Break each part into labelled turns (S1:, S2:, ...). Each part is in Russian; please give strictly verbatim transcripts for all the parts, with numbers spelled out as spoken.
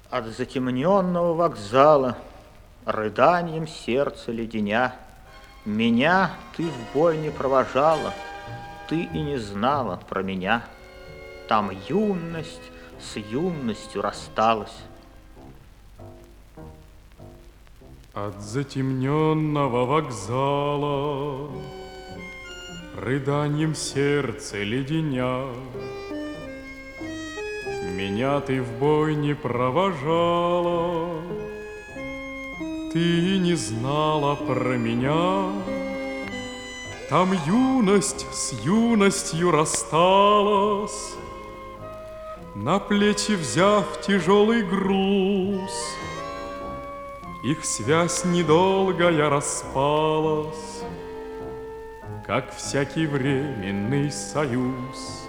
S1: От затемненного вокзала, рыданием сердца леденя, меня ты в бой не провожала, ты и не знала про меня. Там юность с юностью рассталась.
S2: От затемненного вокзала, рыданием сердце леденя, меня ты в бой не провожала, ты не знала про меня. Там юность с юностью рассталась, на плечи взяв тяжелый груз. Их связь недолгая распалась, как всякий временный союз.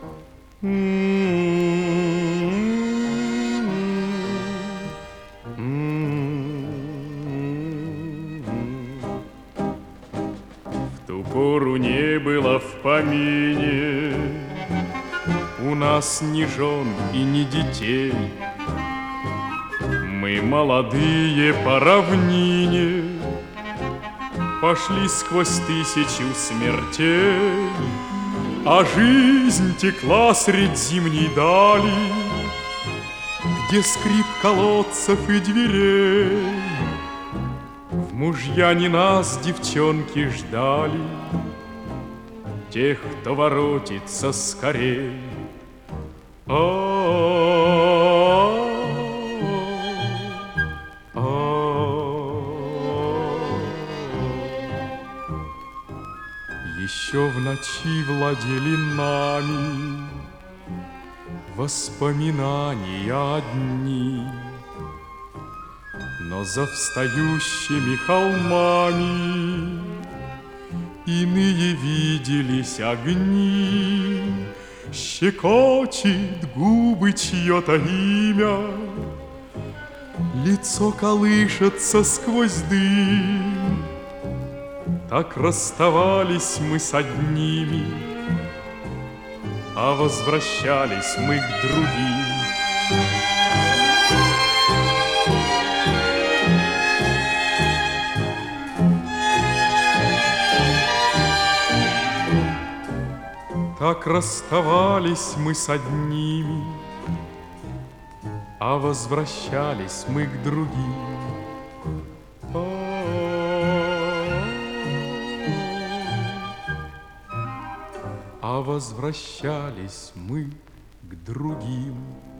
S2: В ту пору не было в помине у нас ни жен и ни детей. Мы молодые по равнине пошли сквозь тысячу смертей, а жизнь текла средь зимней дали, где скрип колодцев и дверей. В мужья не нас девчонки ждали, тех, кто воротится скорей. Еще в ночи владели нами воспоминания одни, но за встающими холмами иные виделись огни. Щекочет губы чье-то имя, лицо колышется сквозь дым. Так расставались мы с одними, а возвращались мы к другим. Так расставались мы с одними, а возвращались мы к другим. А возвращались мы к другим.